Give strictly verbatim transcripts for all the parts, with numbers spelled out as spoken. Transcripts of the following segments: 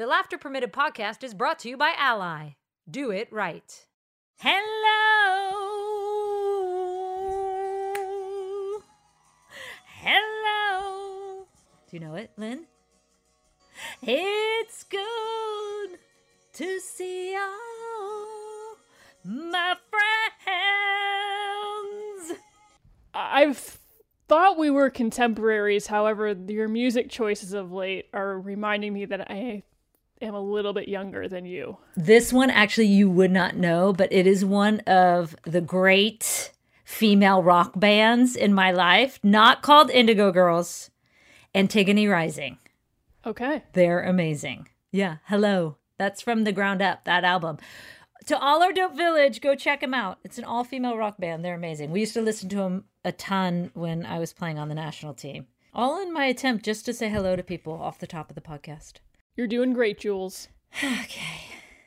The Laughter Permitted podcast is brought to you by Ally. Do it right. Hello. Hello. Do you know it, Lynn? It's good to see all my friends. I've thought we were contemporaries. However, your music choices of late are reminding me that I am a little bit younger than you. This one, actually, you would not know, but it is one of the great female rock bands in my life, not called Indigo Girls, Antigone Rising. Okay. They're amazing. Yeah, hello. That's from the ground up, that album. To all our Dope Village, go check them out. It's an all-female rock band. They're amazing. We used to listen to them a ton when I was playing on the national team. All in my attempt just to say hello to people off the top of the podcast. You're doing great, Jules. Okay.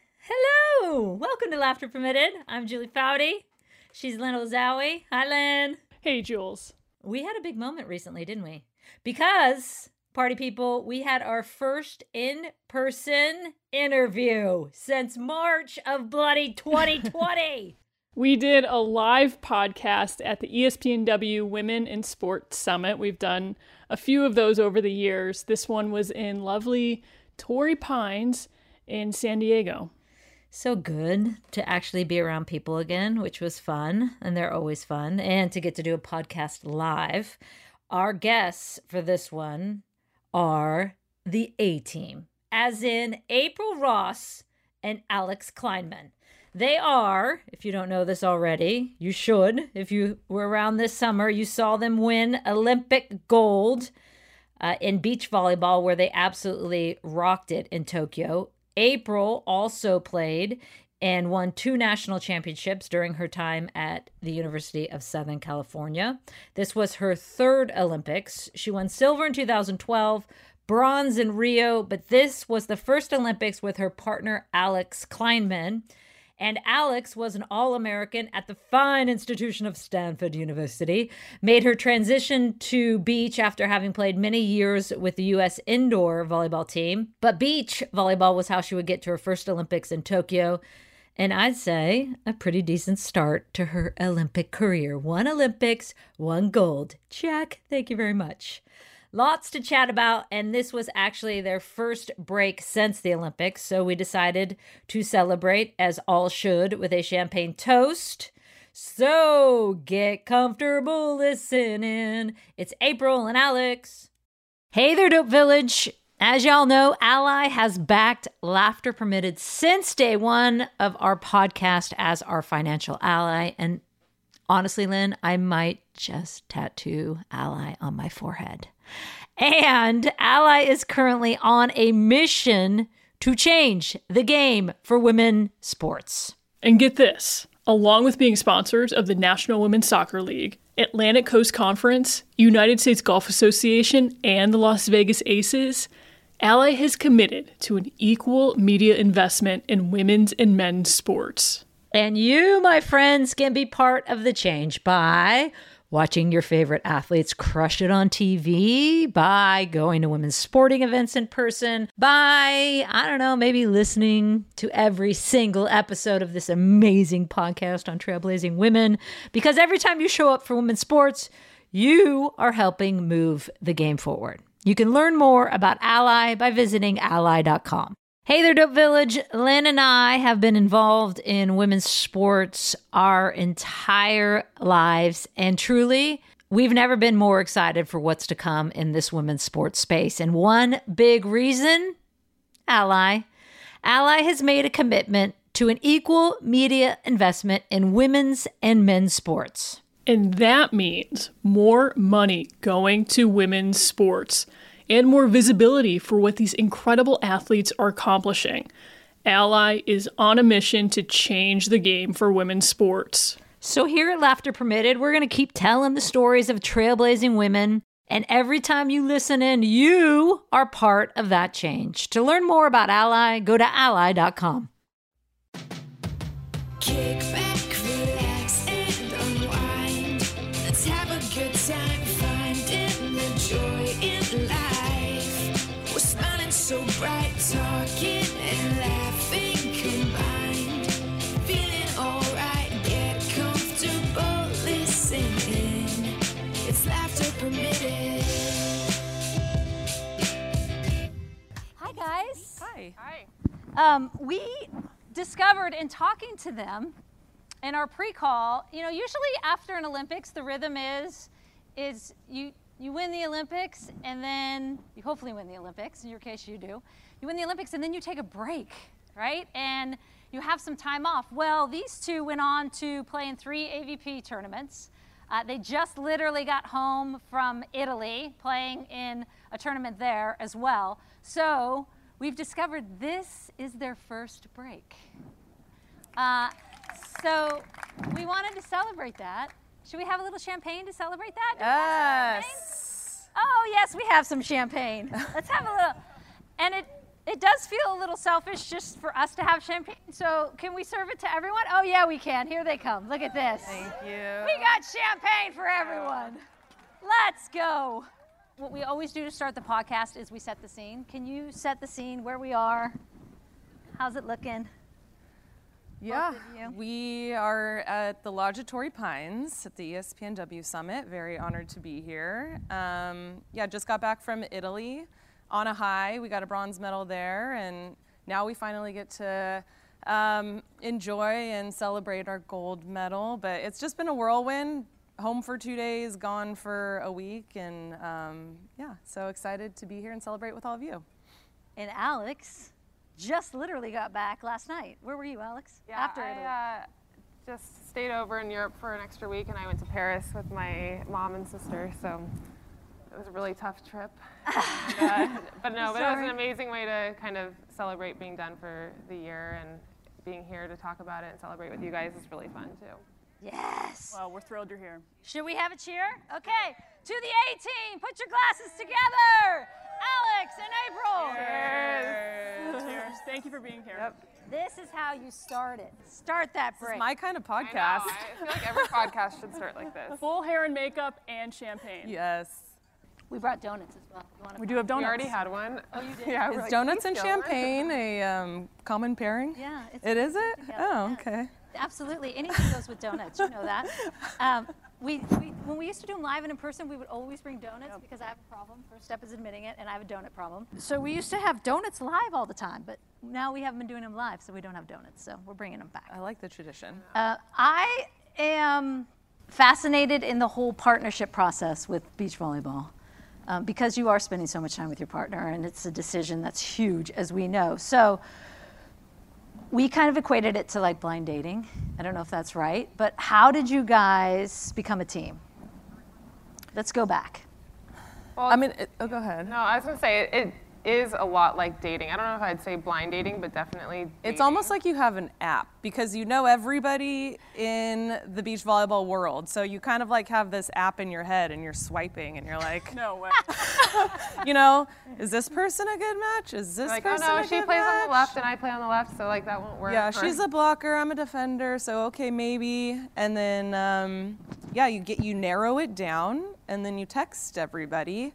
Hello. Welcome to Laughter Permitted. I'm Julie Foudy. She's Lynn Ozawi. Hi, Lynn. Hey, Jules. We had a big moment recently, didn't we? Because, party people, we had our first in-person interview since March of bloody twenty twenty. We did a live podcast at the E S P N W Women in Sports Summit. We've done a few of those over the years. This one was in lovely Torrey Pines in San Diego. So good to actually be around people again, which was fun, and they're always fun, and to get to do a podcast live. Our guests for this one are the A-Team, as in April Ross and Alex Kleinman. They are, if you don't know this already, you should. If you were around this summer, you saw them win Olympic gold uh, in beach volleyball, where they absolutely rocked it in Tokyo. April also played and won two national championships during her time at the University of Southern California. This was her third Olympics. She won silver in two thousand twelve, bronze in Rio, but this was the first Olympics with her partner, Alex Kleinman. And Alex was an All-American at the fine institution of Stanford University, made her transition to beach after having played many years with the U S indoor volleyball team. But beach volleyball was how she would get to her first Olympics in Tokyo. And I'd say a pretty decent start to her Olympic career. One Olympics, one gold. Check. Thank you very much. Lots to chat about, and this was actually their first break since the Olympics, so we decided to celebrate, as all should, with a champagne toast. So get comfortable listening. It's April and Alex. Hey there, Dope Village. As y'all know, Ally has backed Laughter Permitted since day one of our podcast as our financial ally, and honestly, Lynn, I might just tattoo Ally on my forehead. And Ally is currently on a mission to change the game for women sports. And get this, along with being sponsors of the National Women's Soccer League, Atlantic Coast Conference, United States Golf Association, and the Las Vegas Aces, Ally has committed to an equal media investment in women's and men's sports. And you, my friends, can be part of the change by watching your favorite athletes crush it on T V, by going to women's sporting events in person, by, I don't know, maybe listening to every single episode of this amazing podcast on trailblazing women. Because every time you show up for women's sports, you are helping move the game forward. You can learn more about Ally by visiting ally dot com. Hey there, Dope Village. Lynn and I have been involved in women's sports our entire lives, and truly, we've never been more excited for what's to come in this women's sports space. And one big reason, Ally. Ally has made a commitment to an equal media investment in women's and men's sports. And that means more money going to women's sports and more visibility for what these incredible athletes are accomplishing. Ally is on a mission to change the game for women's sports. So here at Laughter Permitted, we're going to keep telling the stories of trailblazing women. And every time you listen in, you are part of that change. To learn more about Ally, go to ally dot com. Kick back, relax, and unwind. Let's have a good time finding the joy in life. We're smiling so bright, talking talking and laughing combined. Feeling alright, get comfortable, listen in. It's laughter permitted. Hi, guys. Hi. Hi. Um, we discovered in talking to them in our pre-call, you know, usually after an Olympics, the rhythm is, is you you win the Olympics and then you hopefully win the Olympics. In your case, you do. You win the Olympics and then you take a break, right? And you have some time off. Well, these two went on to play in three A V P tournaments. Uh, they just literally got home from Italy, playing in a tournament there as well. So we've discovered this is their first break. Uh, so we wanted to celebrate that. Should we have a little champagne to celebrate that? Do we have some champagne? Yes. Oh, yes, we have some champagne. Let's have a little. And it, it does feel a little selfish just for us to have champagne. So can we serve it to everyone? Oh, yeah, we can. Here they come. Look at this. Thank you. We got champagne for everyone. Let's go. What we always do to start the podcast is we set the scene. Can you set the scene where we are? How's it looking? Yeah, of you. we are at the Lodge at Torrey Pines at the E S P N W Summit. Very honored to be here. Um, yeah, just got back from Italy on a high. We got a bronze medal there, and now we finally get to um, enjoy and celebrate our gold medal. But it's just been a whirlwind. Home for two days, gone for a week, and um, yeah, so excited to be here and celebrate with all of you. And Alex just literally got back last night. Where were you, Alex? Yeah, After Italy. I uh, just stayed over in Europe for an extra week, and I went to Paris with my mom and sister. So it was a really tough trip. and, uh, but no, but it was Sorry. an amazing way to kind of celebrate being done for the year, and being here to talk about it and celebrate with you guys is really fun too. Yes. Well, we're thrilled you're here. Should we have a cheer? Okay. To the A team, put your glasses together. Alex and April. Cheers. Cheers. Thank you for being here. Yep. This is how you start it. Start that break. My kind of I know. podcast. I feel like every podcast should start like this. Full hair and makeup and champagne. Yes. We brought donuts as well. You wanna We do have donuts. We already had one. Oh, you did? Yeah. we're Is like, donuts "Please and go." champagne a um, common pairing? Yeah. It's It is it? together, Oh, yes. okay. Absolutely. Anything goes with donuts. You know that. Um, we, we, when we used to do them live and in person, we would always bring donuts because I have a problem. First step is admitting it, and I have a donut problem. So we used to have donuts live all the time, but now we haven't been doing them live, so we don't have donuts. So we're bringing them back. I like the tradition. Uh, I am fascinated in the whole partnership process with beach volleyball um, because you are spending so much time with your partner, and it's a decision that's huge, as we know. So we kind of equated it to like blind dating. I don't know if that's right, but how did you guys become a team? Let's go back. Well, I mean, it, oh, go ahead. no, I was gonna say it, it is a lot like dating. I don't know if I'd say blind dating, but definitely dating. It's almost like you have an app because you know everybody in the beach volleyball world. So you kind of like have this app in your head and you're swiping and you're like, No way. you know, is this person a good match? Is this like, oh person no, a she good plays match? on the left and I play on the left, so like that won't work. Yeah, Or- she's a blocker, I'm a defender, so okay, maybe. And then, um, yeah, you get you narrow it down, and then you text everybody.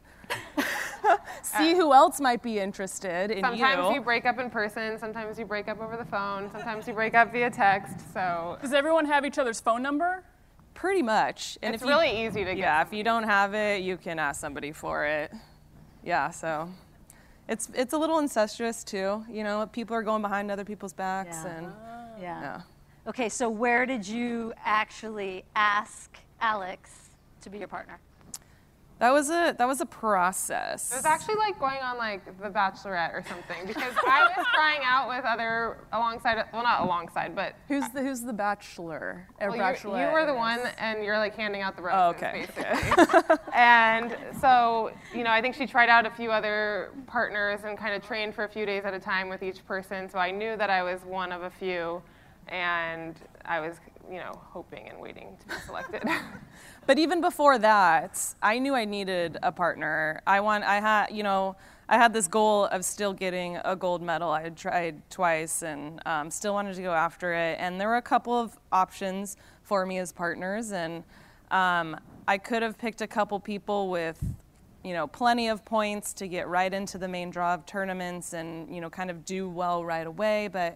See who else might be interested in Sometimes you. you break up in person, sometimes you break up over the phone, sometimes you break up via text. So Does everyone have each other's phone number? Pretty much. And it's if you, really easy to get. yeah, if you don't have it, you can ask somebody for it. Yeah, so it's it's a little incestuous too. You know, people are going behind other people's backs, Yeah. and Yeah. yeah. Okay, so where did you actually ask Alex to be your partner? That was a that was a process. It was actually like going on like The Bachelorette or something because I was trying out with other alongside, well not alongside, but Who's the Who's the bachelor? Or well, you, bachelorette you were the in one this? and you're like handing out the roses Oh, okay. basically. And so, you know, I think she tried out a few other partners and kind of trained for a few days at a time with each person. So I knew that I was one of a few, and I was, you know, hoping and waiting to be selected. But even before that, I knew I needed a partner. I want, I had, you know, I had this goal of still getting a gold medal. I had tried twice and um, still wanted to go after it. And there were a couple of options for me as partners. And um, I could have picked a couple people with you know, plenty of points to get right into the main draw of tournaments and, you know, kind of do well right away. But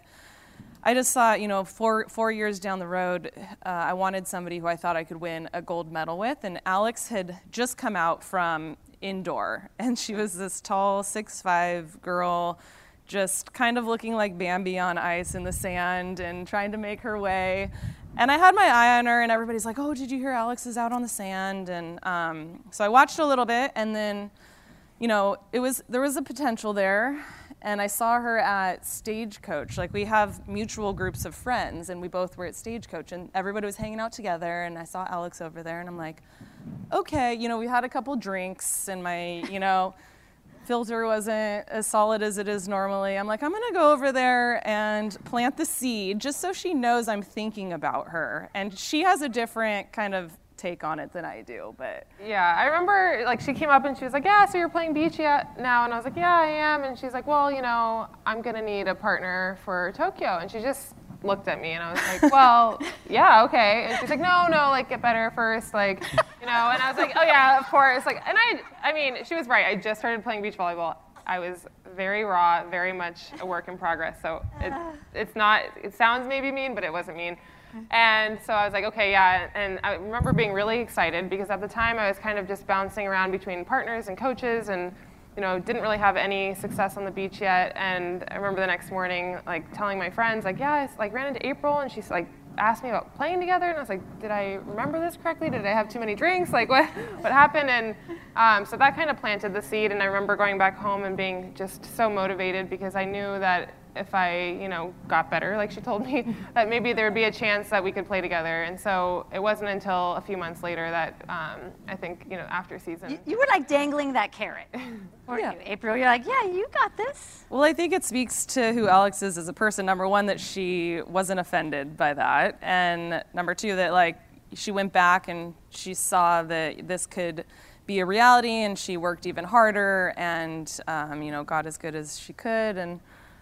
I just thought, you know, four four years down the road, uh, I wanted somebody who I thought I could win a gold medal with. And Alex had just come out from indoor, and she was this tall, six five girl, just kind of looking like Bambi on ice in the sand and trying to make her way. And I had my eye on her, and everybody's like, oh, did you hear Alex is out on the sand? And um, so I watched a little bit, and then, you know, it was there was a potential there. And I saw her at Stagecoach. Like, we have mutual groups of friends, and we both were at Stagecoach, and everybody was hanging out together, and I saw Alex over there, and I'm like, okay, you know, we had a couple drinks, and my, you know, filter wasn't as solid as it is normally. I'm like, I'm gonna go over there and plant the seed just so she knows I'm thinking about her. And she has a different kind of take on it than I do, but. Yeah, I remember, like, she came up and she was like, yeah, so you're playing beach yet now? And I was like, yeah, I am. And she's like, well, you know, I'm gonna need a partner for Tokyo. And she just looked at me and I was like, well, yeah, okay. And she's like, no, no, like, get better first, like, you know. And I was like, oh yeah, of course. Like, and I, I mean, she was right. I just started playing beach volleyball. I was very raw, very much a work in progress. So it, it's not, it sounds maybe mean, but it wasn't mean. And so I was like, okay, yeah. And I remember being really excited because at the time I was kind of just bouncing around between partners and coaches and, you know, didn't really have any success on the beach yet. And I remember the next morning, like, telling my friends, like, yeah, I like ran into April and she's like asked me about playing together. And I was like, did I remember this correctly? Did I have too many drinks? Like, what, what happened? And um, so that kind of planted the seed. And I remember going back home and being just so motivated because I knew that if I, you know, got better, like she told me, that maybe there would be a chance that we could play together. And so it wasn't until a few months later that um, I think, you know, after season. You, you were like dangling that carrot, weren't Yeah. you, April? You're like, yeah, you got this. Well, I think it speaks to who Alex is as a person. Number one, that she wasn't offended by that. And number two, that, like, she went back and she saw that this could be a reality and she worked even harder and, um, you know, got as good as she could. And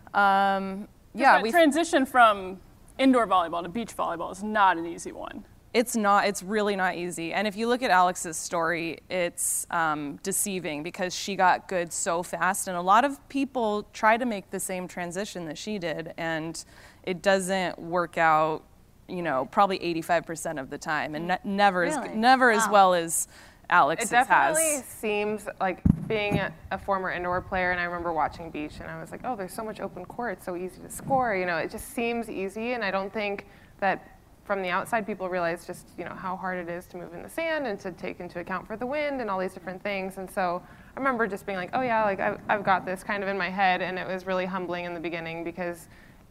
um, yeah, that we transition from indoor volleyball to beach volleyball is not an easy one. It's not, it's really not easy. And if you look at Alex's story, it's um, deceiving because she got good so fast. And a lot of people try to make the same transition that she did, and it doesn't work out, you know, probably eighty-five percent of the time, and ne- never, Really? as, never as Wow. well as Alex It definitely has. seems like being a, a former indoor player, and I remember watching beach, and I was like, oh, there's so much open court, it's so easy to score. You know, it just seems easy, and I don't think that from the outside people realize just, you know, how hard it is to move in the sand and to take into account for the wind and all these different things. And so I remember just being like, oh yeah, like I've, I've got this kind of in my head, and it was really humbling in the beginning because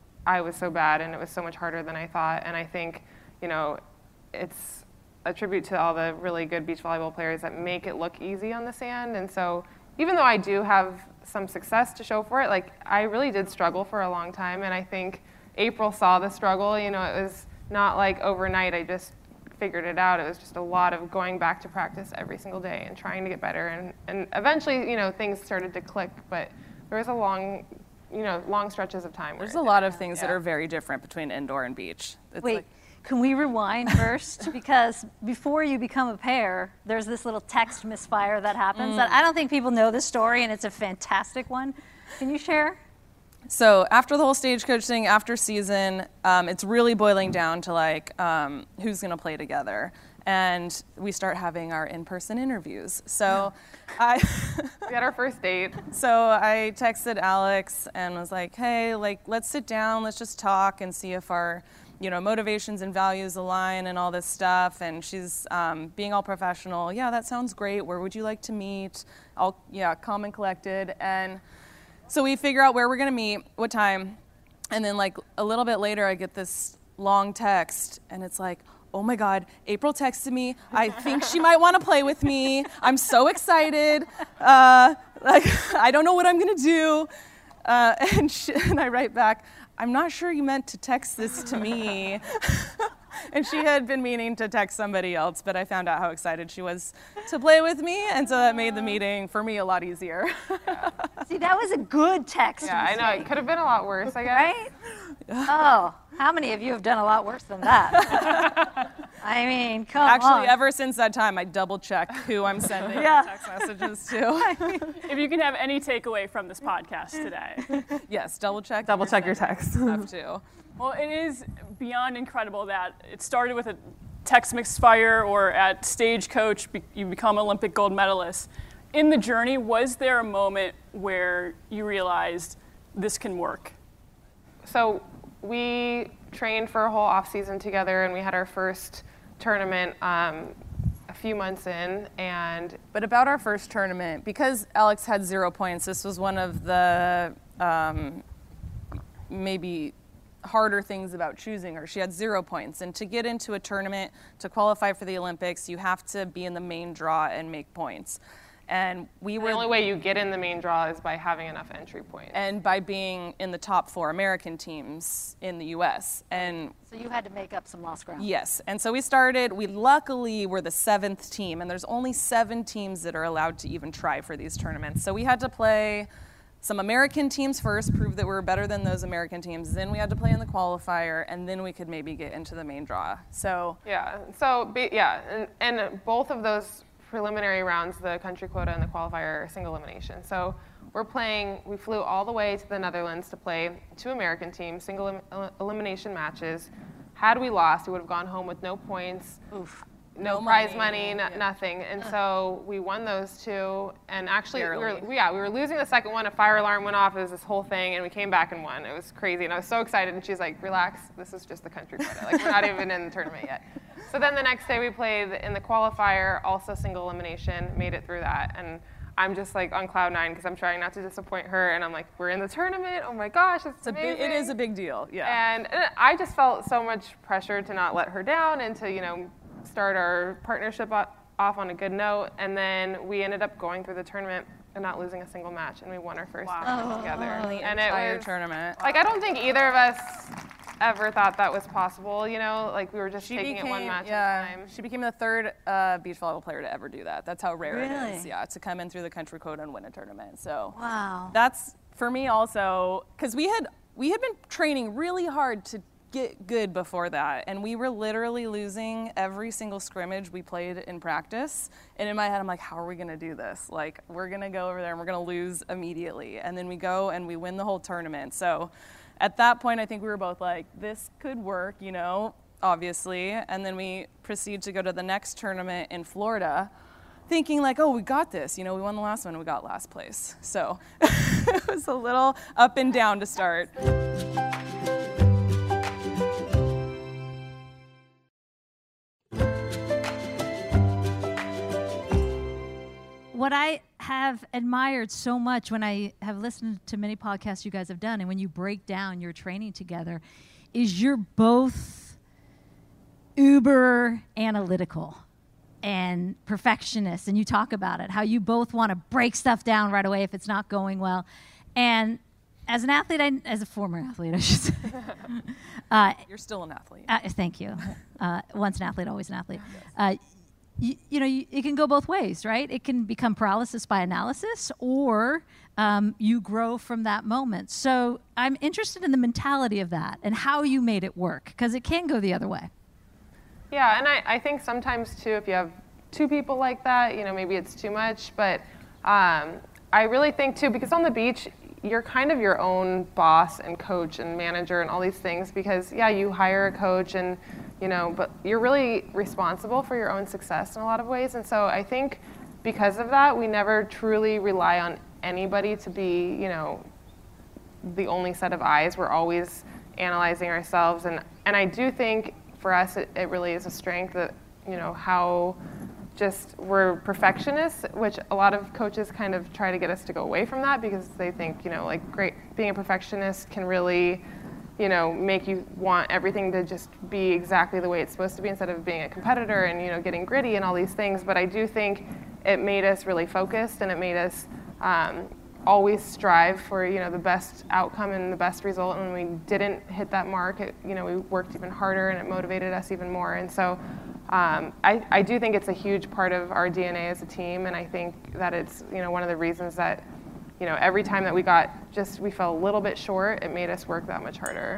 I was so bad and it was so much harder than I thought. And I think, you know, it's a tribute to all the really good beach volleyball players that make it look easy on the sand. And so even though I do have some success to show for it, like I really did struggle for a long time. And I think April saw the struggle. You know, it was not like overnight I just figured it out. It was just a lot of going back to practice every single day and trying to get better. And, and eventually, you know, things started to click, but there was a long, you know, long stretches of time. where There's it a lot of things that Yeah. are very different between indoor and beach. It's Wait, like, can we rewind first? Because before you become a pair, there's this little text misfire that happens that I don't think people know this story, and it's a fantastic one. Can you share? So after the whole Stagecoach thing, after season, um, it's really boiling down to like um, who's gonna play together, and we start having our in-person interviews. So I, We had our first date. so I texted Alex and was like, hey, like let's sit down, let's just talk and see if our, you know, motivations and values align and all this stuff. And she's um, being all professional. Yeah, that sounds great. Where would you like to meet? All yeah, calm and collected. And so we figure out where we're gonna meet, what time, and then like a little bit later I get this long text and it's like, oh my God, April texted me. I think she might wanna play with me. I'm so excited. Uh, like, I don't know what I'm gonna do. Uh, and, she, and I write back, I'm not sure you meant to text this to me. And she had been meaning to text somebody else, but I found out how excited she was to play with me, and so that made the meeting for me a lot easier. See, that was a good text. Yeah, I know. It could have been a lot worse, I guess. Right? Oh, how many of you have done a lot worse than that? I mean, come Actually, on. ever since that time, I double check who I'm sending Yeah. text messages to. If you can have any takeaway from this podcast today. Yes, double check. Double who check you're your text. sending. Have to. Well, it is beyond incredible that it started with a text misfire, or at Stagecoach, be- you become Olympic gold medalist. In the journey, was there a moment where you realized this can work? So we trained for a whole off season together, and we had our first tournament um, a few months in. And But about our first tournament, because Alex had zero points, this was one of the um, maybe harder things about choosing her. She had zero points. And to get into a tournament, to qualify for the Olympics, you have to be in the main draw and make points. And we were the only way you get in the main draw is by having enough entry points. and by being in the top four American teams in the U S. And So you had to make up some lost ground. yes, and so we started, we luckily were the seventh team, and there's only seven teams that are allowed to even try for these tournaments. So we had to play some American teams first, prove that we were better than those American teams. Then we had to play in the qualifier, and then we could maybe get into the main draw. So Yeah. So be- yeah, and, and both of those preliminary rounds, the country quota and the qualifier, are single elimination. So we're playing. We flew all the way to the Netherlands to play two American teams, single elim- el- elimination matches. Had we lost, we would have gone home with no points. Oof. No, No prize money, money, n- yeah. nothing. And so we won those two. And actually, we were, Barely. we- yeah, we were losing the second one. A fire alarm went off. It was this whole thing, and we came back and won. It was crazy, and I was so excited. And she's like, "Relax, this is just the country quota. Like, we're not even in the tournament yet." So then the next day we played in the qualifier, also single elimination, made it through that, and I'm just like on cloud nine because I'm trying not to disappoint her, and I'm like, "We're in the tournament. Oh my gosh, it's it's a amazing." big, it is a big deal, yeah. And uh, I just felt so much pressure to not let her down and to, you know, start our partnership o- off on a good note. And then we ended up going through the tournament and not losing a single match, and we won our first tournament together. the and entire it was tournament. like, I don't think either of us ever thought that was possible. You know, like we were just She taking became, it one match yeah, at a time. she became the third uh, beach volleyball player to ever do that. That's how rare it is, Really? yeah, to come in through the country quota and win a tournament. So Wow. that's for me also, because we had we had been training really hard to get good before that, and we were literally losing every single scrimmage we played in practice. And in my head, I'm like, how are we gonna do this? Like, we're gonna go over there and we're gonna lose immediately, and then we go and we win the whole tournament. So at that point, I think we were both like, this could work, you know, obviously. And then we proceed to go to the next tournament in Florida, thinking like, oh, we got this. You know, we won the last one, we got last place. So it was a little up and down to start. What I have admired so much when I have listened to many podcasts you guys have done, and when you break down your training together, is you're both uber analytical and perfectionists, and you talk about it, how you both want to break stuff down right away if it's not going well. And as an athlete, I, as a former athlete, I should say, uh, You're still an athlete. uh, thank you. Uh, once an athlete, always an athlete. Uh, you, you know, you, it can go both ways, right? It can become paralysis by analysis, or um, you grow from that moment. So I'm interested in the mentality of that and how you made it work, because it can go the other way. Yeah, and I, I think sometimes too, if you have two people like that, you know, maybe it's too much. But um, I really think too, because on the beach, you're kind of your own boss and coach and manager and all these things, because yeah, you hire a coach and, you know, but you're really responsible for your own success in a lot of ways. And so I think because of that, we never truly rely on anybody to be, you know, the only set of eyes. We're always analyzing ourselves. And, and I do think for us, it, it really is a strength that, you know, how just we're perfectionists, which a lot of coaches kind of try to get us to go away from that, because they think, you know, like great, being a perfectionist can really, you know, make you want everything to just be exactly the way it's supposed to be, instead of being a competitor and, you know, getting gritty and all these things. But I do think it made us really focused, and it made us um, always strive for, you know, the best outcome and the best result. And when we didn't hit that mark, it, you know, we worked even harder, and it motivated us even more. And so um, I, I do think it's a huge part of our D N A as a team, and I think that it's, you know, one of the reasons that, you know, every time that we got just, we fell a little bit short, it made us work that much harder.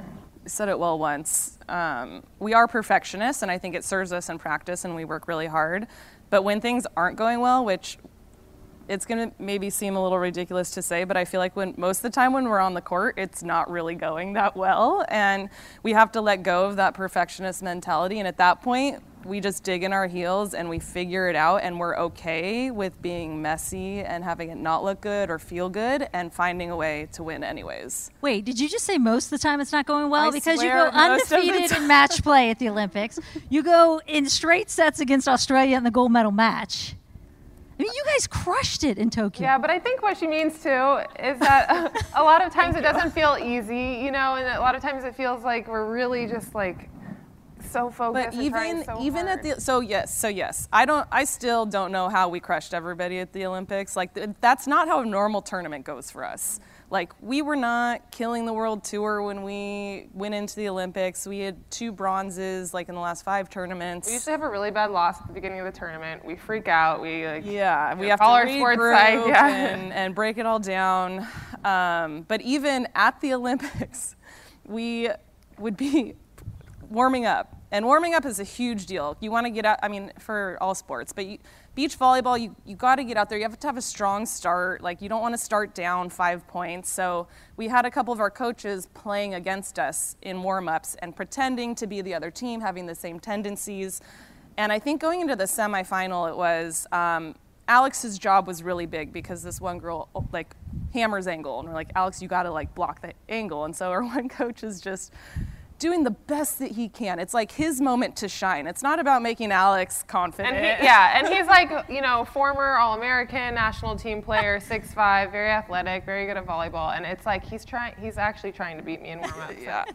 said it well once. Um, we are perfectionists, and I think it serves us in practice, and we work really hard. But when things aren't going well, which it's going to maybe seem a little ridiculous to say, but I feel like when most of the time when we're on the court, it's not really going that well. And we have to let go of that perfectionist mentality. And at that point, we just dig in our heels and we figure it out, and we're okay with being messy and having it not look good or feel good and finding a way to win anyways. Wait, did you just say most of the time it's not going well? I Because you swear go most of the undefeated in time. match play at the Olympics. You go in straight sets against Australia in the gold medal match. I mean, you guys crushed it in Tokyo. Yeah, but I think what she means too is that a lot of times it doesn't feel easy, you know, and a lot of times it feels like we're really just like so focused. But and trying even so even hard. at the so yes so yes I don't I still don't know how we crushed everybody at the Olympics. Like th- that's not how a normal tournament goes for us. Like we were not killing the world tour when we went into the Olympics. We had two bronzes like in the last five tournaments. We used to have a really bad loss at the beginning of the tournament. We freak out. We like Yeah, we know, have call to our sports regroup side, yeah. and, and break it all down. Um, but even at the Olympics, we would be warming up. And warming up is a huge deal. You want to get out, I mean, for all sports, but you, beach volleyball, you, you got to get out there. You have to have a strong start. Like, you don't want to start down five points. So we had a couple of our coaches playing against us in warm-ups and pretending to be the other team, having the same tendencies. And I think going into the semifinal, it was, um, Alex's job was really big because this one girl, like, hammers angle. And we're like, Alex, you got to, like, block the angle. And so our one coach is just doing the best that he can. It's like his moment to shine. It's not about making Alex confident. And he, yeah, and he's like, you know, former All-American, national team player, six five, very athletic, very good at volleyball, and it's like he's trying. He's actually trying to beat me in warm-ups. Yeah.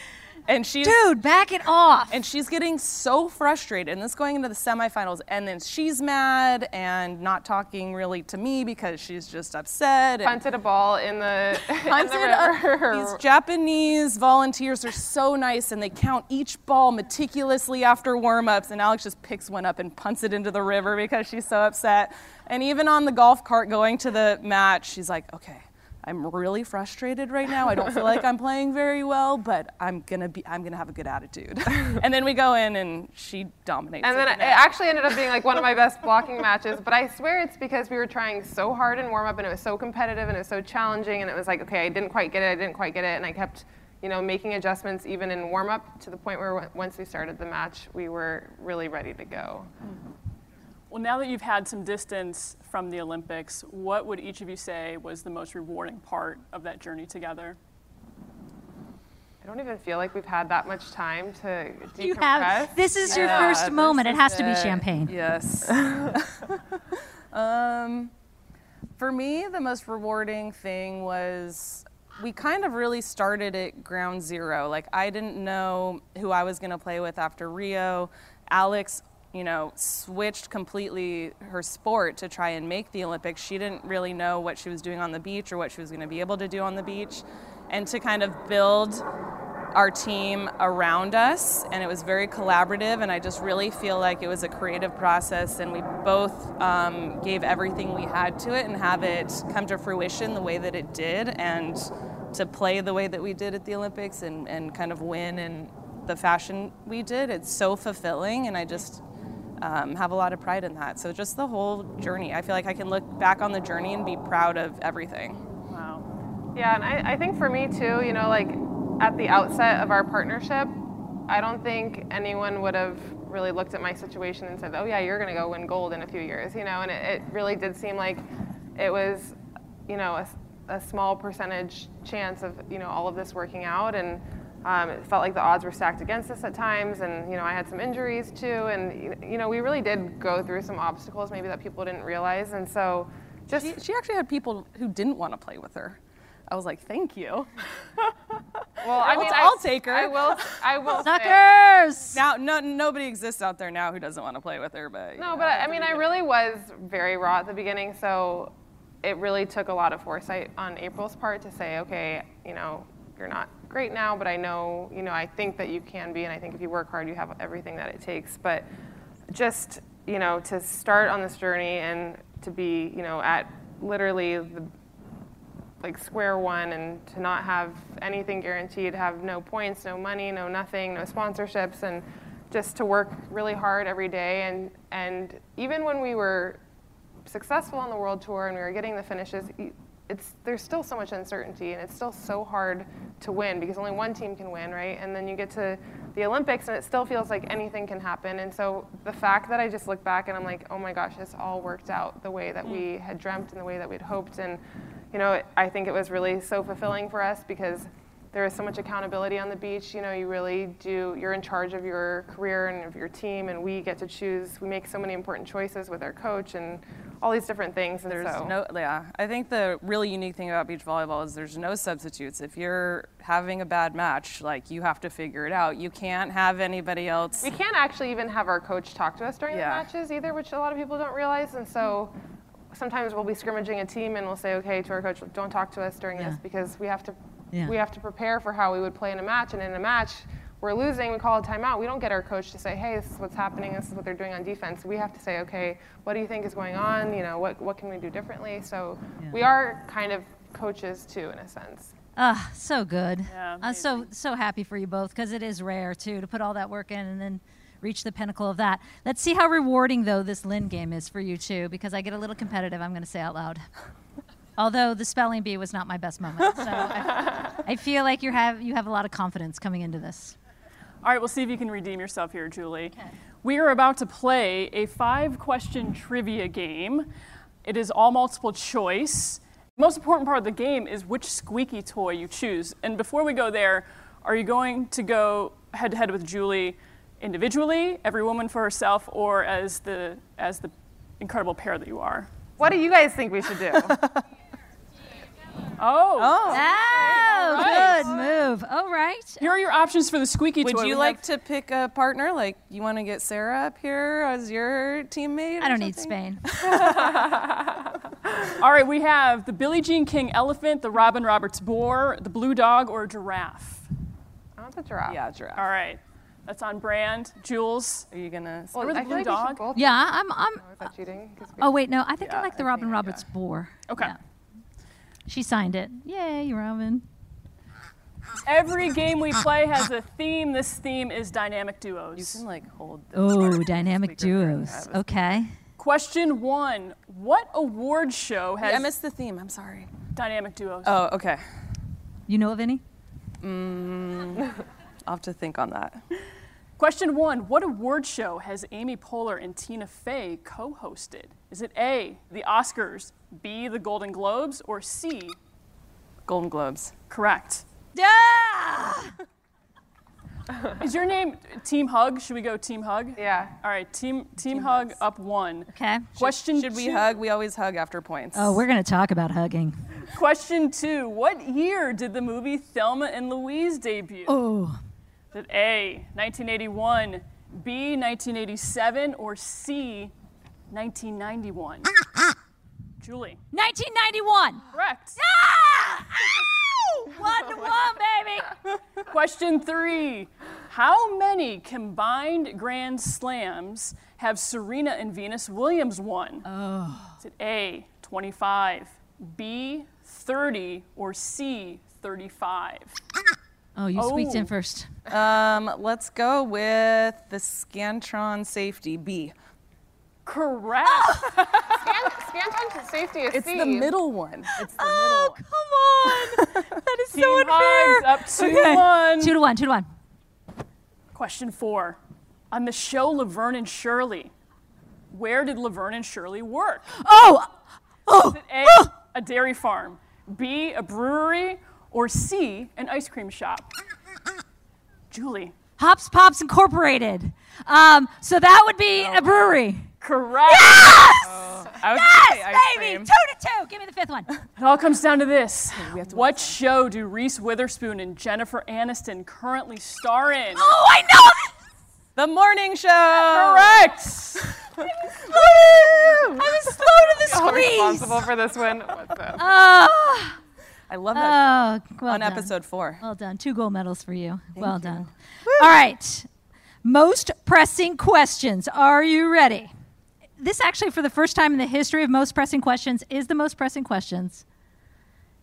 And she's Dude, back it off. and she's getting so frustrated. And this going into the semifinals, and then she's mad and not talking really to me because she's just upset. And Punted a ball in the, in punted the up. river. These Japanese volunteers are so nice, and they count each ball meticulously after warm-ups, and Alex just picks one up and punts it into the river because she's so upset. And even on the golf cart going to the match, she's like, okay, I'm really frustrated right now. I don't feel like I'm playing very well, but I'm gonna be I'm gonna have a good attitude. And then we go in and she dominates. And then the it match. actually ended up being like one of my best blocking matches. But I swear it's because we were trying so hard in warm up, and it was so competitive, and it was so challenging, and it was like, okay, I didn't quite get it, I didn't quite get it, and I kept, you know, making adjustments even in warm up to the point where w- once we started the match, we were really ready to go. Well, now that you've had some distance from the Olympics, what would each of you say was the most rewarding part of that journey together? I don't even feel like we've had that much time to decompress. You have. This is your Yeah, first this moment. It is has to be it. champagne. Yes. um, for me, the most rewarding thing was we kind of really started at ground zero. Like, I didn't know who I was going to play with after Rio. Alex, you know, switched completely her sport to try and make the Olympics. She didn't really know what she was doing on the beach or what she was going to be able to do on the beach. And to kind of build our team around us, and it was very collaborative, and I just really feel like it was a creative process, and we both um, gave everything we had to it and have it come to fruition the way that it did, and to play the way that we did at the Olympics and, and kind of win in the fashion we did. It's so fulfilling, and I just um, have a lot of pride in that. So just the whole journey, I feel like I can look back on the journey and be proud of everything. Wow. Yeah, and I, I think for me too, you know, like at the outset of our partnership, I don't think anyone would have really looked at my situation and said, oh yeah, you're gonna go win gold in a few years, you know, and it, it really did seem like it was, you know, a, a small percentage chance of, you know, all of this working out, and um, it felt like the odds were stacked against us at times, and, you know, I had some injuries too, and, you know, we really did go through some obstacles maybe that people didn't realize, and so just... She, she actually had people who didn't want to play with her. I was like, thank you. Well, I mean, I'll I, take her. I will. I will. say- Suckers! Now, no, nobody exists out there now who doesn't want to play with her, but No, you but know, I, I mean, I really was very raw at the beginning, so it really took a lot of foresight on April's part to say, okay, you know, you're not great now, but I know, you know, I think that you can be, and I think if you work hard, you have everything that it takes. But just, you know, to start on this journey and to be, you know, at literally the like square one and to not have anything guaranteed, have no points, no money, no nothing, no sponsorships, and just to work really hard every day. And, and even when we were successful on the world tour and we were getting the finishes, it's, there's still so much uncertainty, and it's still so hard to win because only one team can win, right? And then you get to the Olympics and it still feels like anything can happen. And so the fact that I just look back and I'm like, oh my gosh, this all worked out the way that we had dreamt and the way that we'd hoped. And you know, I think it was really so fulfilling for us because there is so much accountability on the beach. You know, you really do, you're in charge of your career and of your team, and we get to choose, we make so many important choices with our coach and all these different things. And There's so, no, yeah. I think the really unique thing about beach volleyball is there's no substitutes. If you're having a bad match, like, you have to figure it out. You can't have anybody else. we can't actually even have our coach talk to us during Yeah. the matches either, which a lot of people don't realize. And so sometimes we'll be scrimmaging a team and we'll say, okay, to our coach, don't talk to us during Yeah. this because we have to Yeah. we have to prepare for how we would play in a match. And in a match, we're losing, we call a timeout. We don't get our coach to say, hey, this is what's happening, this is what they're doing on defense. We have to say, okay, what do you think is going on? You know, what what can we do differently? So Yeah. we are kind of coaches too, in a sense. Ah, so good. Yeah, I'm so so happy for you both because it is rare too to put all that work in and then reach the pinnacle of that. Let's see how rewarding though this Lynn game is for you too, because I get a little competitive. I'm going to say out loud. Although the spelling bee was not my best moment, so I, I feel like you have you have a lot of confidence coming into this. All right, we'll see if you can redeem yourself here, Julie. We are about to play a five-question trivia game. It is all multiple choice. The most important part of the game is which squeaky toy you choose. And before we go there, are you going to go head-to-head with Julie individually, every woman for herself, or as the as the incredible pair that you are? What do you guys think we should do? Oh. Oh, right. good move. All right. Here are your options for the squeaky Would toy. you We like have- to pick a partner? Like, you want to get Sarah up here as your teammate? I or don't need something? Spain. All right, we have the Billie Jean King elephant, the Robin Roberts boar, the blue dog, or giraffe. I want the giraffe. Yeah, giraffe. All right, that's on brand. Jules. Are you gonna? Well, Or the I feel blue like we should dog? both- Yeah, I'm. I'm. Oh, is that cheating? 'Cause we- Oh wait, no. I think I Yeah, like the I Robin think, Roberts yeah. boar. Okay. Yeah. She signed it. Yay, Robin. Every game we play has a theme. This theme is dynamic You duos. can like hold. the Oh, starter dynamic speaker for- duos. I was- Okay. Question one: what award show has I missed the theme. I'm sorry. dynamic duos? Oh, okay. You know of any? I'll have to think on that. Question one: what award show has Amy Poehler and Tina Fey co-hosted? Is it A, the Oscars, B, the Golden Globes, or C? Golden Globes. Correct. Yeah. Is your name Team Hug? Should we go Team Hug? Yeah. All right, Team Team, Hug Hugs. up one. Okay. Question Should we two. hug? We always hug after points. Oh, we're gonna talk about hugging. Question two: what year did the movie Thelma and Louise debut? Oh. Is it A, nineteen eighty-one, B, nineteen eighty-seven, or C, nineteen ninety-one? Julie. nineteen ninety-one. Correct. Ah! Ow! One to one, baby. Question three: how many combined Grand Slams have Serena and Venus Williams won? Oh. Is it A, twenty-five, B, thirty, or C, thirty-five? Oh, you squeaked Oh. in first. Um, let's go with the Scantron Safety B. Correct. Scan- Scanton safety is It's C. the middle one. It's the Oh, middle one. come on. That is Team so unfair. Hugs up two Okay. one. Two to one, two to one. Question four. On the show Laverne and Shirley, where did Laverne and Shirley work? Oh! Oh! Is it A, a dairy farm, B, a brewery, or C, an ice cream shop? Julie. Hops Pops Incorporated. Um, so that would be a brewery. Correct. Yes! I was Yes, gonna say ice baby! cream. Two to two. Give me the fifth one. It all comes down to this. have to What show do Reese Witherspoon and Jennifer Aniston currently star in? Oh, I know this! The morning show. Correct. I was slow to the Y'all squeeze. responsible for this win. What's up? Oh, I love that oh, well on done. episode four. Well done. Two gold medals for you. well done. All right. Most pressing questions. Are you ready? This actually, for the first time in the history of most pressing questions, is the most pressing questions.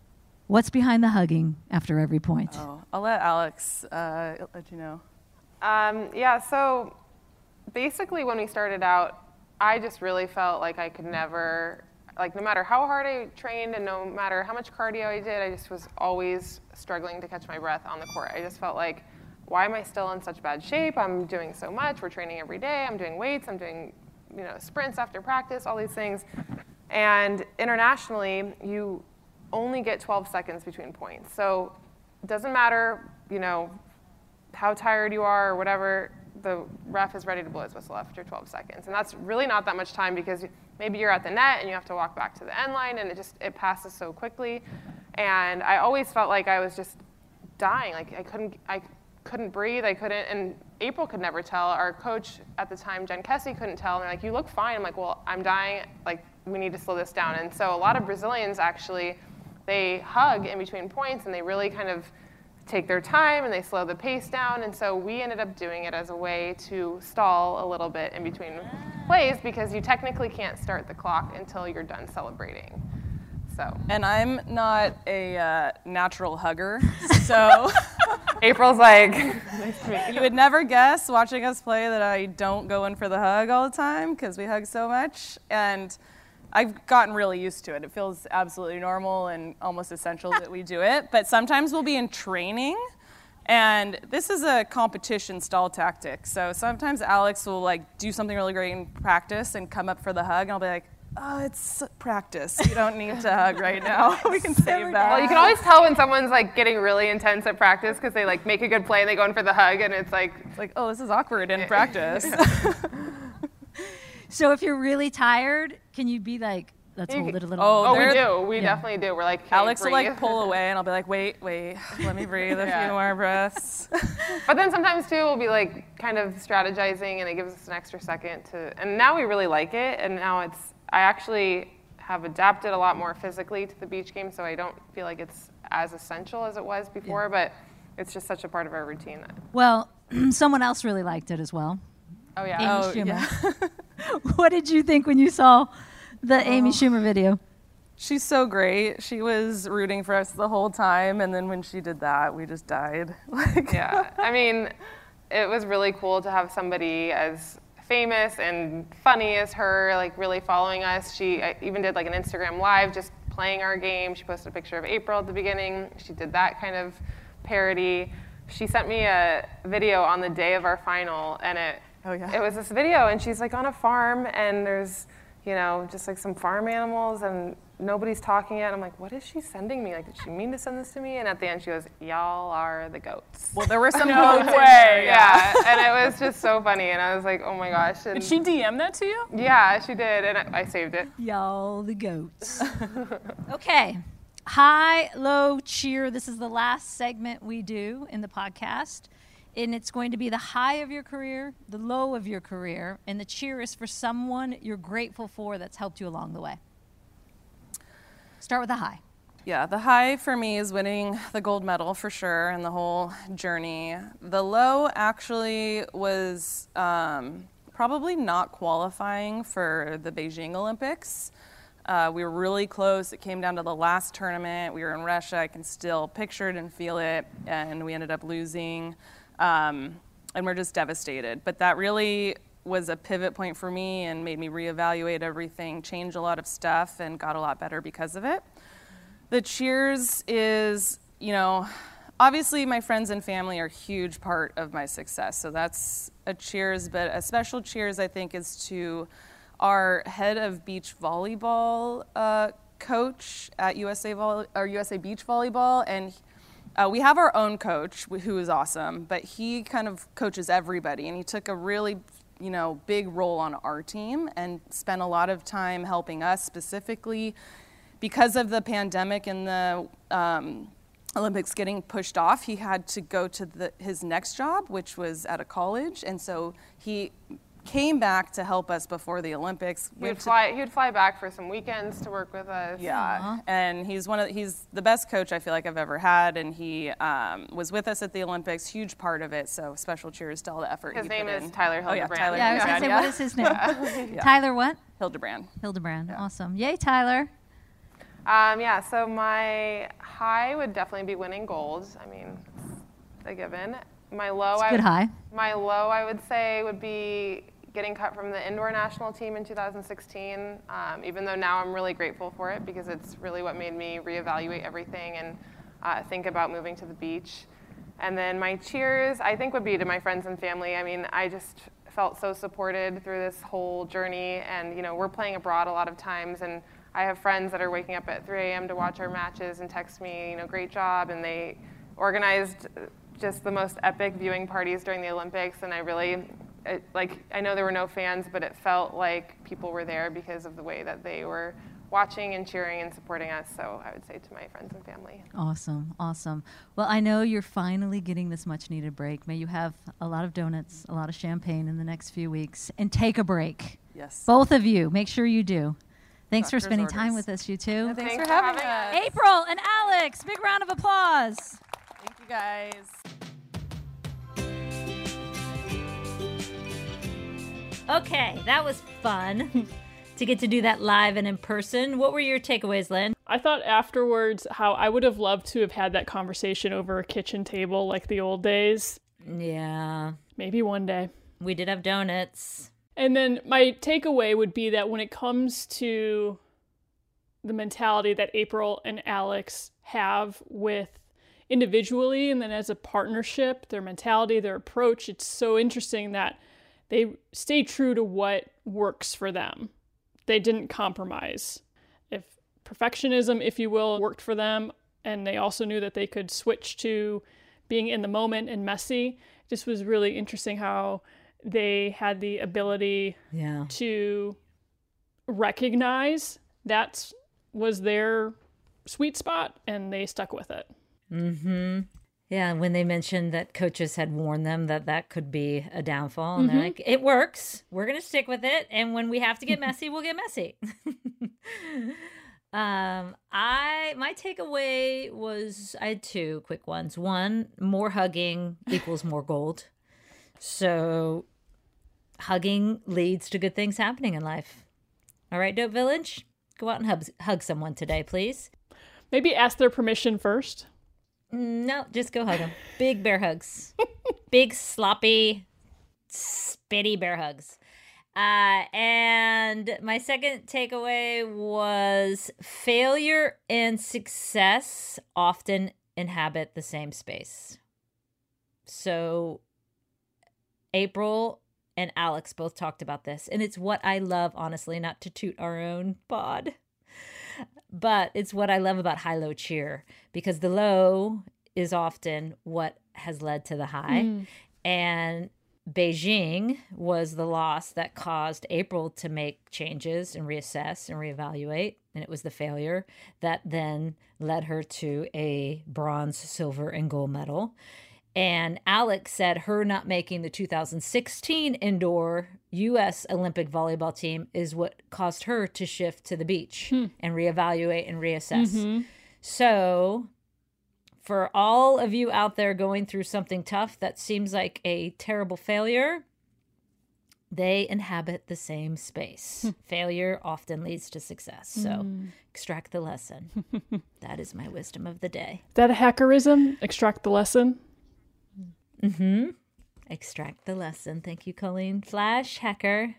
What's behind the hugging after every point? Oh, I'll let Alex uh, let you know. Um, yeah, so basically when we started out, I just really felt like I could never, like no matter how hard I trained and no matter how much cardio I did, I just was always struggling to catch my breath on the court. I just felt like, why am I still in such bad shape? I'm doing so much. We're training every day. I'm doing weights. I'm doing, you know, sprints after practice, all these things. And internationally, you only get twelve seconds between points. So it doesn't matter, you know, how tired you are or whatever, the ref is ready to blow his whistle after twelve seconds. And that's really not that much time because maybe you're at the net and you have to walk back to the end line and it just, it passes so quickly. And I always felt like I was just dying. Like I couldn't, I couldn't breathe, I couldn't, and April could never tell. Our coach at the time, Jen Kessie, couldn't tell. And they're like, you look fine. I'm like, well, I'm dying. Like, we need to slow this down. And so a lot of Brazilians actually, they hug in between points and they really kind of take their time and they slow the pace down. And so we ended up doing it as a way to stall a little bit in between plays because you technically can't start the clock until you're done celebrating. So. And I'm not a uh, natural hugger, so April's like, nice to meet you. You would never guess watching us play that I don't go in for the hug all the time because we hug so much. And I've gotten really used to it. It feels absolutely normal and almost essential that we do it. But sometimes we'll be in training, and this is a competition stall tactic. So sometimes Alex will like do something really great in practice and come up for the hug, and I'll be like, oh, it's practice. You don't need to hug right now. We can save that. Well, you can always tell when someone's like getting really intense at practice because they like make a good play and they go in for the hug, and it's like, it's like, oh, this is awkward in practice. So if you're really tired, can you be like, let's hold it a little Oh, oh, more? we do. We Yeah. definitely do. We're like, hey, Alex will breathe. like pull away, and I'll be like, wait, wait, let me breathe a Yeah. few more breaths. But then sometimes too, we'll be like kind of strategizing, and it gives us an extra second to. And now we really like it, and now it's. I actually have adapted a lot more physically to the beach game, so I don't feel like it's as essential as it was before. Yeah. But it's just such a part of our routine. That, Well, someone else really liked it as well. oh yeah. Amy Oh, Schumer. What did you think when you saw the Amy Schumer video? She's so great. She was rooting for us the whole time, and then when she did that, we just died. Like, Yeah. I mean, it was really cool to have somebody as famous and funny as her, like really following us. She I even did like an Instagram live just playing our game. She posted a picture of April at the beginning. She did that kind of parody. She sent me a video on the day of our final, and it Oh, yeah. it was this video, and she's like on a farm, and there's, you know, just like some farm animals, and nobody's talking yet. I'm like, what is she sending me? Like, did she mean to send this to me? And at the end, she goes, y'all are the goats. well, there were some No quotes in way. there, Yeah, and it was just so funny, and I was like, oh my gosh. And Did she D M that to you? yeah, she did, and I, I saved it. Y'all the goats. Okay. High, low, cheer. This is the last segment we do in the podcast. And it's going to be the high of your career, the low of your career, and the cheer is for someone you're grateful for that's helped you along the way. Start with the high. Yeah, the high for me is winning the gold medal for sure and the whole journey. The low actually was um, probably not qualifying for the Beijing Olympics. Uh, we were really close. It came down to the last tournament. We were in Russia. I can still picture it and feel it, and we ended up losing. Um, and we're just devastated. But that really was a pivot point for me and made me reevaluate everything, change a lot of stuff, and got a lot better because of it. The cheers is, you know, obviously my friends and family are a huge part of my success. So that's a cheers, but a special cheers I think is to our head of beach volleyball uh, coach at U S A Volley, or U S A Beach Volleyball, and Uh, we have our own coach, who is awesome, but he kind of coaches everybody, and he took a really, you know, big role on our team and spent a lot of time helping us specifically because of the pandemic and the um, Olympics getting pushed off. He had to go to the, his next job, which was at a college, and so he came back to help us before the Olympics. He would fly. He would fly back for some weekends to work with us. Yeah, Aww. and he's one of the, he's the best coach I feel like I've ever had, and he um, was with us at the Olympics, huge part of it. So special cheers to all the effort. His he name put is in. Tyler Oh yeah, Hildebrand. Tyler. Yeah, I was going to say, Hildebrand, what is his name? Yeah. Tyler what? Hildebrand. Hildebrand. Awesome. Yay, Tyler. Um, yeah, so my high would definitely be winning gold. I mean, it's a given. My low, It's a I, good high. My low, I would say, would be getting cut from the indoor national team in two thousand sixteen, um, even though now I'm really grateful for it because it's really what made me reevaluate everything and uh, think about moving to the beach. And then my cheers, I think, would be to my friends and family. I mean, I just felt so supported through this whole journey, and you know, we're playing abroad a lot of times, and I have friends that are waking up at three a.m. to watch our matches and text me, you know, great job, and they organized just the most epic viewing parties during the Olympics, and I really, it, like, I know there were no fans, but it felt like people were there because of the way that they were watching and cheering and supporting us, so I would say to my friends and family. Awesome, awesome. Well, I know you're finally getting this much needed break. May you have a lot of donuts, a lot of champagne in the next few weeks, and take a break. Yes. Both of you, make sure you do. Thanks Doctor's for spending orders. time with us, you two. Yeah, thanks, Thanks for for having, having us. April and Alex, big round of applause. Thank you, guys. Okay, that was fun to get to do that live and in person. What were your takeaways, Lynn? I thought afterwards how I would have loved to have had that conversation over a kitchen table like the old days. Yeah, Maybe one day. we did have donuts. And then my takeaway would be that when it comes to the mentality that April and Alex have with individually and then as a partnership, their mentality, their approach, it's so interesting that they stay true to what works for them. They didn't compromise. If perfectionism, if you will, worked for them, and they also knew that they could switch to being in the moment and messy, it just was really interesting how they had the ability Yeah. to recognize that was their sweet spot and they stuck with it. Mm-hmm. Yeah, and when they mentioned that coaches had warned them that that could be a downfall, and they're like, it works. We're going to stick with it. And when we have to get messy, we'll get messy. um, I my takeaway was I had two quick ones. One, more hugging equals more gold. So hugging leads to good things happening in life. All right, Dope Village, go out and hug, hug someone today, please. Maybe ask their permission first. No, just go hug them. Big bear hugs. Big, sloppy, spitty bear hugs. Uh, and my second takeaway was failure and success often inhabit the same space. So April and Alex both talked about this, and it's what I love, honestly, not to toot our own pod. But it's what I love about high-low cheer, because the low is often what has led to the high. Mm. And Beijing was the loss that caused April to make changes and reassess and reevaluate. And it was the failure that then led her to a bronze, silver, and gold medal. And Alex said her not making the two thousand sixteen indoor U S Olympic volleyball team is what caused her to shift to the beach hmm. and reevaluate and reassess. Mm-hmm. So for all of you out there going through something tough that seems like a terrible failure, they inhabit the same space. Hmm. Failure often leads to success. So mm. extract the lesson. That is my wisdom of the day. Is that a hackerism? Extract the lesson? Mm-hmm. Extract the lesson. Thank you, Colleen. Flash hacker.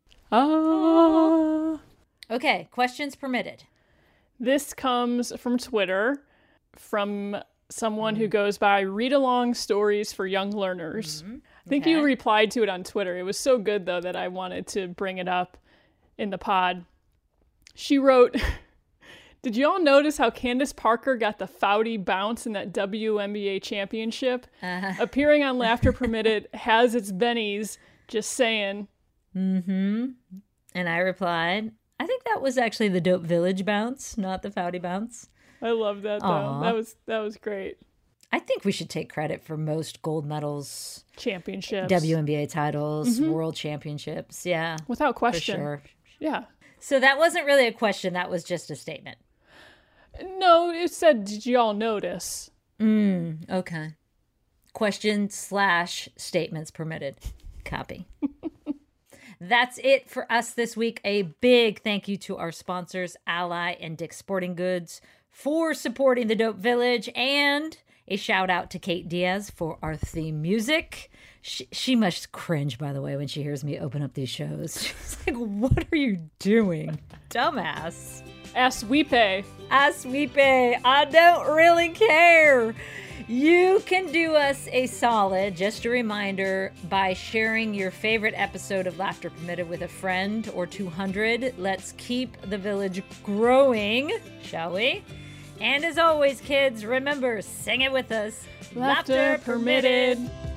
Ah. Okay, questions permitted. This comes from Twitter, from someone mm-hmm. who goes by Read Along Stories for Young Learners. Mm-hmm. I think okay. you replied to it on Twitter. It was so good, though, that I wanted to bring it up in the pod. She wrote, did you all notice how Candace Parker got the Foudy bounce in that W N B A championship? Uh-huh. Appearing on Laughter Permitted has its bennies, just saying. Mm-hmm. And I replied, I think that was actually the Dope Village bounce, not the Foudy bounce. I love that, though. Aww. That was that was great. I think we should take credit for most gold medals, championships, W N B A titles, mm-hmm. world championships. Yeah. Without question. For sure. Yeah. So that wasn't really a question. That was just a statement. No, it said, did you all notice? Mm, okay. Question slash statements permitted. Copy. That's it for us this week. A big thank you to our sponsors, Ally and Dick's Sporting Goods, for supporting the Dope Village, and a shout out to Kate Diaz for our theme music. She, she must cringe, by the way, when she hears me open up these shows. She's like, what are you doing? Dumbass. Ask Weepay. Ask Weepay. I don't really care. You can do us a solid, just a reminder, by sharing your favorite episode of Laughter Permitted with a friend or two hundred. Let's keep the village growing, shall we? And as always, kids, remember, sing it with us. Laughter, Laughter permitted.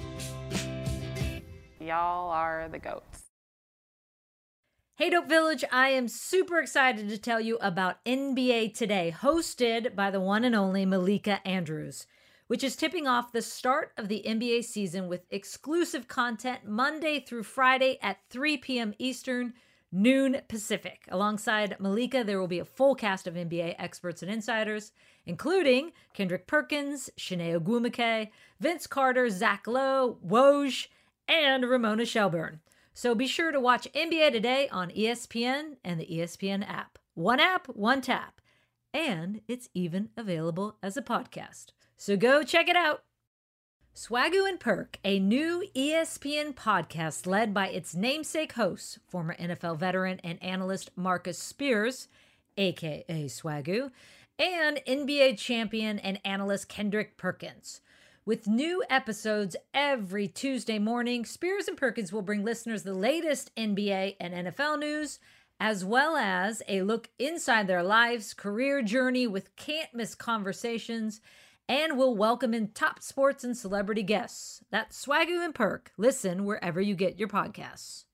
Y'all are the goats. Hey Dope Village, I am super excited to tell you about N B A Today, hosted by the one and only Malika Andrews, which is tipping off the start of the N B A season with exclusive content Monday through Friday at three p.m. Eastern, noon Pacific. Alongside Malika, there will be a full cast of N B A experts and insiders, including Kendrick Perkins, Shanae Ogwumike, Vince Carter, Zach Lowe, Woj, and Ramona Shelburne. So be sure to watch N B A Today on E S P N and the E S P N app. One app, one tap. And it's even available as a podcast. So go check it out. Swagoo and Perk, a new E S P N podcast led by its namesake host, former N F L veteran and analyst Marcus Spears, aka Swagoo, and N B A champion and analyst Kendrick Perkins. With new episodes every Tuesday morning, Spears and Perkins will bring listeners the latest N B A and N F L news, as well as a look inside their lives, career journey with can't-miss conversations, and will welcome in top sports and celebrity guests. That's Swagoo and Perk. Listen wherever you get your podcasts.